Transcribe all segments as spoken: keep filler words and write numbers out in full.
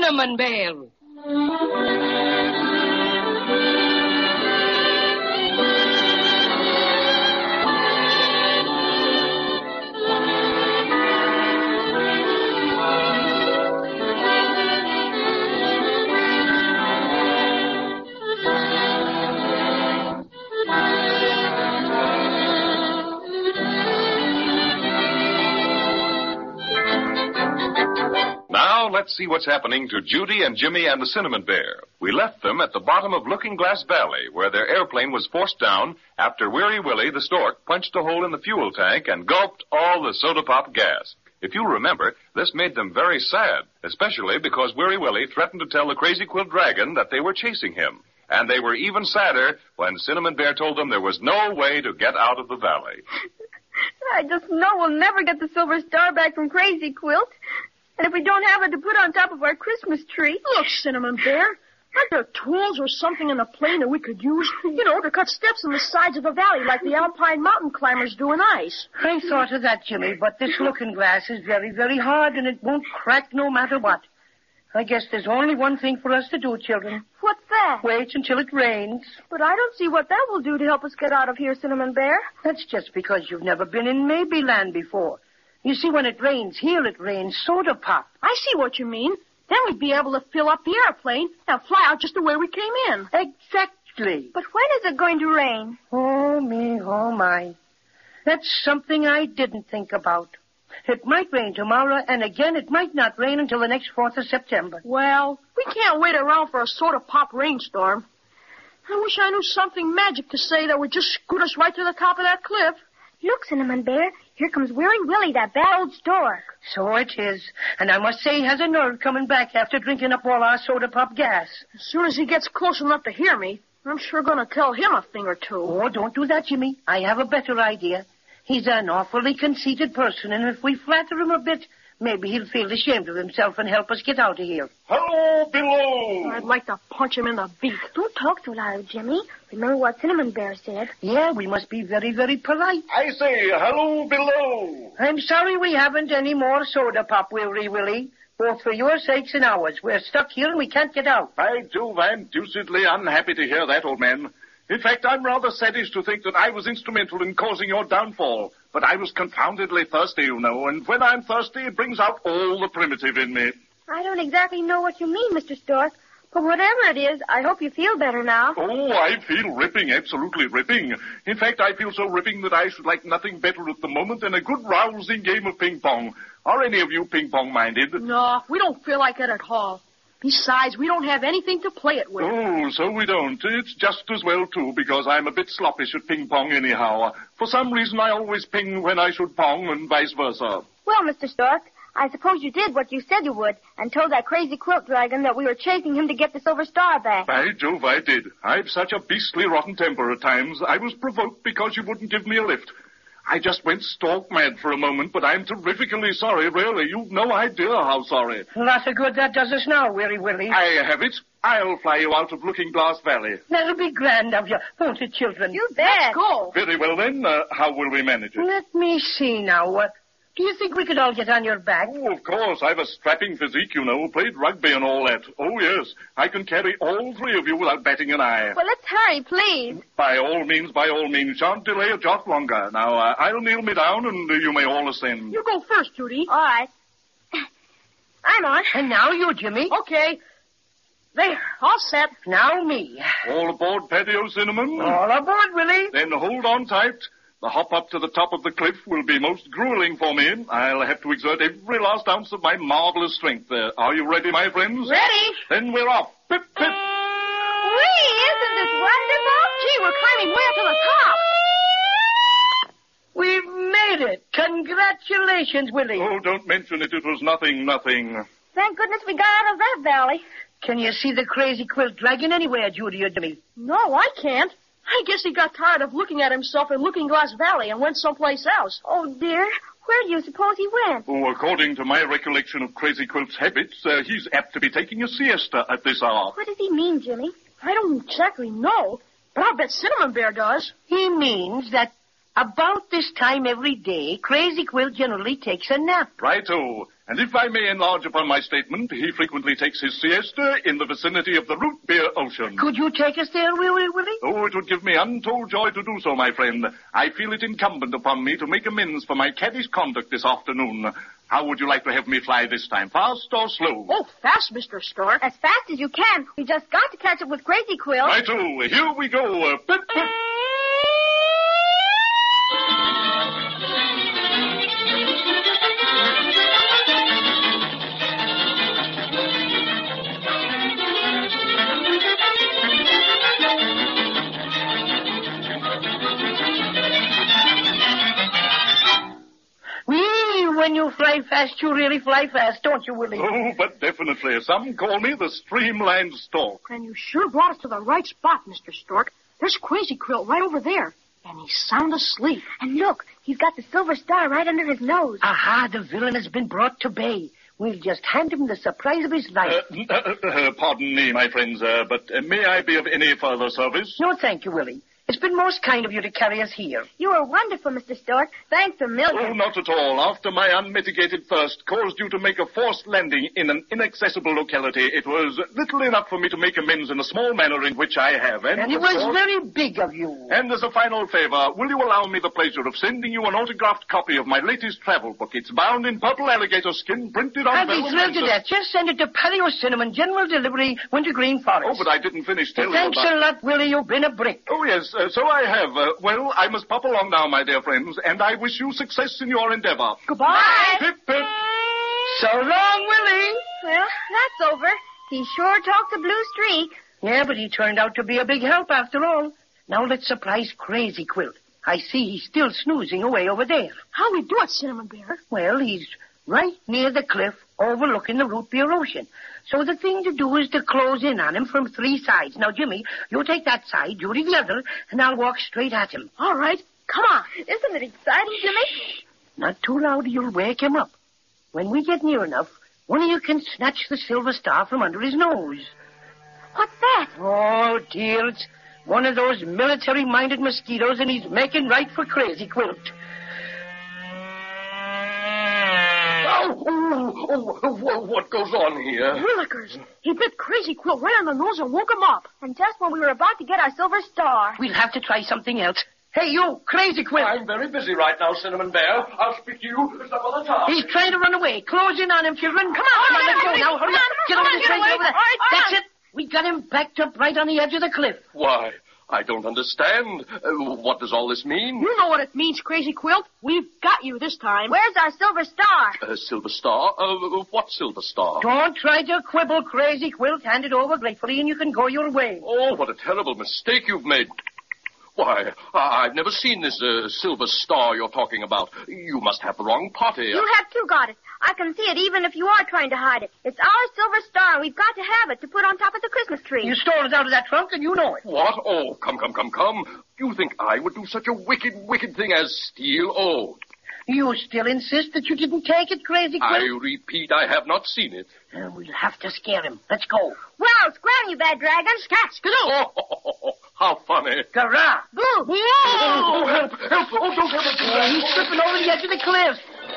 Cinnamon Bear. Let's see what's happening to Judy and Jimmy and the Cinnamon Bear. We left them at the bottom of Looking Glass Valley, where their airplane was forced down after Weary Willie the stork punched a hole in the fuel tank and gulped all the soda pop gas. If you remember, this made them very sad, especially because Weary Willie threatened to tell the Crazy Quilt Dragon that they were chasing him. And they were even sadder when Cinnamon Bear told them there was no way to get out of the valley. I just know we'll never get the silver star back from Crazy Quilt. And if we don't have it to put on top of our Christmas tree... Look, Cinnamon Bear, aren't there tools or something in the plane that we could use, you know, to cut steps in the sides of the valley like the alpine mountain climbers do in ice? I thought of that, Jimmy, but this looking glass is very, very hard, and it won't crack no matter what. I guess there's only one thing for us to do, children. What's that? Wait until it rains. But I don't see what that will do to help us get out of here, Cinnamon Bear. That's just because you've never been in Maybeland before. You see, when it rains here, it rains soda pop. I see what you mean. Then we'd be able to fill up the airplane and fly out just the way we came in. Exactly. But when is it going to rain? Oh, me, oh, my. That's something I didn't think about. It might rain tomorrow, and again, it might not rain until the next fourth of September. Well, we can't wait around for a soda pop rainstorm. I wish I knew something magic to say that would just scoot us right to the top of that cliff. Look, Cinnamon Bear, here comes Weary Willie, that bad old stork. So it is. And I must say he has a nerve coming back after drinking up all our soda pop gas. As soon as he gets close enough to hear me, I'm sure going to tell him a thing or two. Oh, don't do that, Jimmy. I have a better idea. He's an awfully conceited person, and if we flatter him a bit, maybe he'll feel ashamed of himself and help us get out of here. Hello, below! I'd like to punch him in the beak. Don't talk so loud, Jimmy. Remember what Cinnamon Bear said. Yeah, we must be very, very polite. I say, hello, below! I'm sorry we haven't any more soda pop, Weary Willie. Both for your sakes and ours. We're stuck here and we can't get out. By Jove, I'm deucedly unhappy to hear that, old man. In fact, I'm rather saddened to think that I was instrumental in causing your downfall. But I was confoundedly thirsty, you know, and when I'm thirsty, it brings out all the primitive in me. I don't exactly know what you mean, Mister Stork, but whatever it is, I hope you feel better now. Oh, I feel ripping, absolutely ripping. In fact, I feel so ripping that I should like nothing better at the moment than a good rousing game of ping-pong. Are any of you ping-pong-minded? No, we don't feel like it at all. Besides, we don't have anything to play it with. Oh, so we don't. It's just as well, too, because I'm a bit sloppish at ping-pong anyhow. For some reason, I always ping when I should pong and vice versa. Well, Mister Stork, I suppose you did what you said you would and told that crazy quilt dragon that we were chasing him to get the silver star back. By Jove, I did. I've such a beastly rotten temper at times. I was provoked because you wouldn't give me a lift. I just went stork mad for a moment, but I'm terrifically sorry, really. You've no idea how sorry. Lot of good that does us now, Weary Willie. I have it. I'll fly you out of Looking Glass Valley. That'll be grand of you, won't it, children? You bet. Let's go. Very well, then. Uh, how will we manage it? Let me see now. Uh, do you think we could all get on your back? Oh, of course. I've a strapping physique, you know. Played rugby and all that. Oh, yes. I can carry all three of you without batting an eye. Well, let's hurry, please. By all means, by all means. Shan't delay a jot longer. Now, uh, I'll kneel me down and uh, you may all ascend. You go first, Judy. All right. I'm on. And now you, Jimmy. Okay. There, all set. Now me. All aboard, Patio Cinnamon? All aboard, Willie. Then hold on tight. The hop up to the top of the cliff will be most grueling for me. I'll have to exert every last ounce of my marvelous strength. Uh, are you ready, my friends? Ready. Then we're off. Pip, pip. Whee! Isn't this wonderful? Gee, we're climbing way up to the top. We've made it. Congratulations, Willie. Oh, don't mention it. It was nothing, nothing. Thank goodness we got out of that valley. Can you see the crazy quilt dragon anywhere, Judy or Jimmy? No, I can't. I guess he got tired of looking at himself in Looking Glass Valley and went someplace else. Oh, dear. Where do you suppose he went? Oh, according to my recollection of Crazy Quilt's habits, uh, he's apt to be taking a siesta at this hour. What does he mean, Jimmy? I don't exactly know, but I'll bet Cinnamon Bear does. He means that About this time every day, Crazy Quilt generally takes a nap. Righto. And if I may enlarge upon my statement, he frequently takes his siesta in the vicinity of the root beer ocean. Could you take us there, Willie, Willie? Oh, it would give me untold joy to do so, my friend. I feel it incumbent upon me to make amends for my caddish conduct this afternoon. How would you like to have me fly this time, fast or slow? Oh, fast, Mister Stark. As fast as you can. We just got to catch up with Crazy Quilt. Righto. Here we go. Uh, pip, pip. When you fly fast, you really fly fast, don't you, Willie? Oh, but definitely. Some call me the Streamlined Stork. And you sure brought us to the right spot, Mister Stork. There's Crazy Quilt right over there. And he's sound asleep. And look, he's got the silver star right under his nose. Aha, the villain has been brought to bay. We'll just hand him the surprise of his life. Uh, uh, uh, pardon me, my friends, uh, but uh, may I be of any further service? No, thank you, Willie. It's been most kind of you to carry us here. You were wonderful, Mister Stork. Thanks a million. Oh, not at all. After my unmitigated thirst caused you to make a forced landing in an inaccessible locality, it was little enough for me to make amends in the small manner in which I have. And, and it of was course, very big of you. And as a final favor, will you allow me the pleasure of sending you an autographed copy of my latest travel book? It's bound in purple alligator skin, printed on I'd be vellum thrilled to and- death. Just send it to Paleo Cinnamon, General Delivery, Wintergreen Forest. Oh, but I didn't finish telling you Thanks about... a lot, Willie. You've been a brick. Oh, yes, uh, so I have. Uh, well, I must pop along now, my dear friends, and I wish you success in your endeavor. Goodbye. Pip, pip. So long, Willie. Well, that's over. He sure talked a blue streak. Yeah, but he turned out to be a big help after all. Now let's surprise Crazy Quilt. I see he's still snoozing away over there. How we do it, Cinnamon Bear? Well, he's right near the cliff overlooking the root beer ocean. So the thing to do is to close in on him from three sides. Now, Jimmy, you take that side, Judy the other, and I'll walk straight at him. All right. Come on. Isn't it exciting, Jimmy? Not too loud or you'll wake him up. When we get near enough, one of you can snatch the silver star from under his nose. What's that? Oh, dear, it's one of those military-minded mosquitoes, and he's making right for Crazy Quilt. Oh, oh, oh, what goes on here? Willikers. He bit Crazy Quilt right on the nose and woke him up. And just when we were about to get our silver star. We'll have to try something else. Hey, you, Crazy Quilt. I'm very busy right now, Cinnamon Bear. I'll speak to you some other time. He's trying to run away. Close in on him, children. Come on, come on, let's go now. Hurry up. Get over the train over there. That's it. We got him backed up right on the edge of the cliff. Why, I don't understand. Uh, what does all this mean? You know what it means, Crazy Quilt. We've got you this time. Where's our silver star? Uh, Silver Star? Uh, what Silver Star? Don't try to quibble, Crazy Quilt. Hand it over gratefully and you can go your way. Oh, what a terrible mistake you've made. Why, I- I've never seen this uh, Silver Star you're talking about. You must have the wrong party. You have too got it. I can see it even if you are trying to hide it. It's our silver star, and we've got to have it to put on top of the Christmas tree. You stole it out of that trunk and you know it. What? Oh, come, come, come, come. You think I would do such a wicked, wicked thing as steal? Oh, You still insist that you didn't take it, Crazy I Quilt? repeat, I have not seen it. Uh, we'll have to scare him. Let's go. Well, scram, you bad dragon. Scat, skidoo. Oh, how funny. Garah. Boo. Oh, help, help. Oh, don't ever do Oh, that. he's slipping over the edge of the cliff.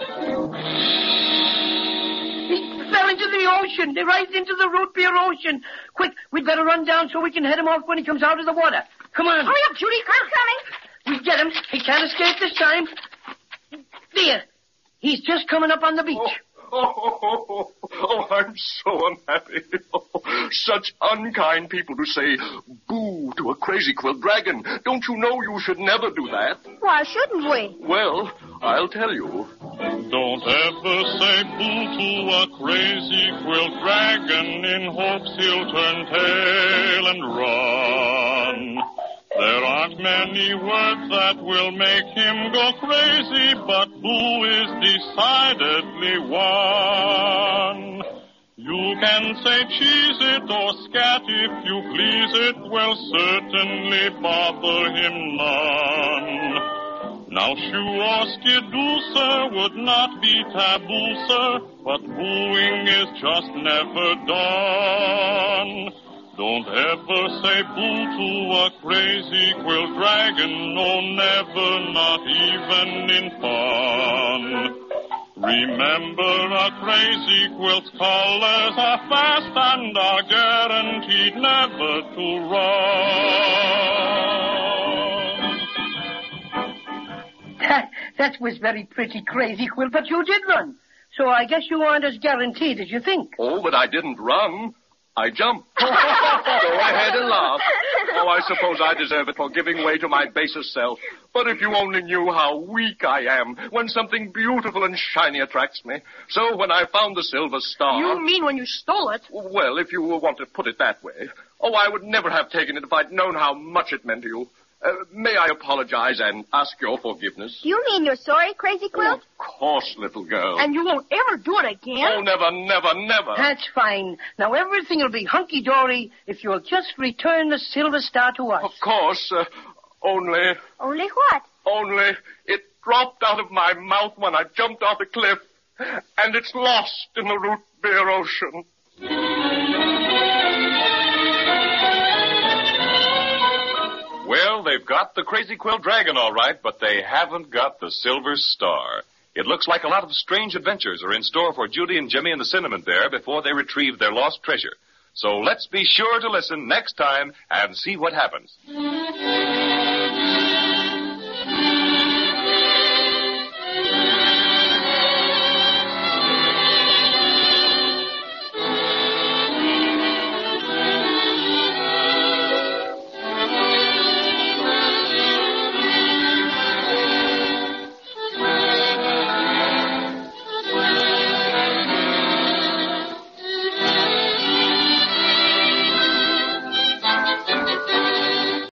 He fell into the ocean, right into the root beer ocean. Quick, we'd better run down so we can head him off when he comes out of the water. Come on. Hurry up, Judy. I'm coming. We get him. He can't escape this time. There. He's just coming up on the beach. Oh, oh, oh, oh, oh, I'm so unhappy. Oh, such unkind people to say boo to a Crazy Quilt dragon. Don't you know you should never do that? Why shouldn't we? Well, I'll tell you. Don't ever say boo to a Crazy Quilt dragon in hopes he'll turn tail and run. There aren't many words that will make him go crazy, but boo is decidedly one. You can say cheese it or scat if you please, it will certainly bother him none. Now shoo or skidoo, sir, would not be taboo, sir, but booing is just never done. Don't ever say boo to a crazy quilt dragon. No, never, not even in fun. Remember, a crazy quilt's colors are fast and are guaranteed never to run. That, that was very pretty, Crazy Quilt, but you did run. So I guess you aren't as guaranteed as you think. Oh, but I didn't run. I jumped. Go ahead and laugh. Oh, I suppose I deserve it for giving way to my basest self. But if you only knew how weak I am when something beautiful and shiny attracts me. So when I found the silver star... You mean when you stole it? Well, if you want to put it that way. Oh, I would never have taken it if I'd known how much it meant to you. Uh, may I apologize and ask your forgiveness? You mean you're sorry, Crazy Quilt? Of course, little girl. And you won't ever do it again? Oh, never, never, never. That's fine. Now everything will be hunky-dory if you'll just return the silver star to us. Of course. Uh, only... Only what? Only it dropped out of my mouth when I jumped off the cliff, and it's lost in the root beer ocean. Well, they've got the Crazy Quilt Dragon all right, but they haven't got the Silver Star. It looks like a lot of strange adventures are in store for Judy and Jimmy and the Cinnamon Bear before they retrieve their lost treasure. So let's be sure to listen next time and see what happens.